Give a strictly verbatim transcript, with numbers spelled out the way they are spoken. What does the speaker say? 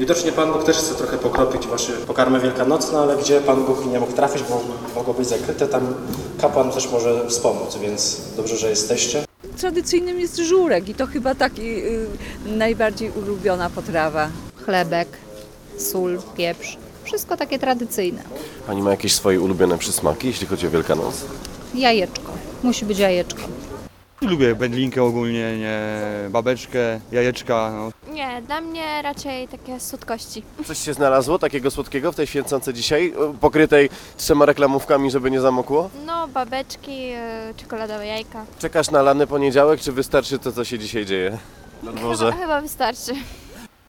Widocznie Pan Bóg też chce trochę pokropić Wasze pokarmy wielkanocne, ale gdzie Pan Bóg nie mógł trafić, bo mogło być zakryte, tam kapłan też może wspomóc, więc dobrze, że jesteście. Tradycyjnym jest żurek i to chyba taki y, najbardziej ulubiona potrawa. Chlebek, sól, pieprz, wszystko takie tradycyjne. Pani ma jakieś swoje ulubione przysmaki, jeśli chodzi o Wielkanoc? Jajeczko, musi być jajeczko. Lubię wędlinkę ogólnie, nie, babeczkę, jajeczka. No. Nie, dla mnie raczej takie słodkości. Coś się znalazło takiego słodkiego w tej święconce dzisiaj, pokrytej trzema reklamówkami, żeby nie zamokło? No, babeczki, yy, czekoladowe jajka. Czekasz na lany poniedziałek, czy wystarczy to, co się dzisiaj dzieje na dworze? Chyba, chyba wystarczy.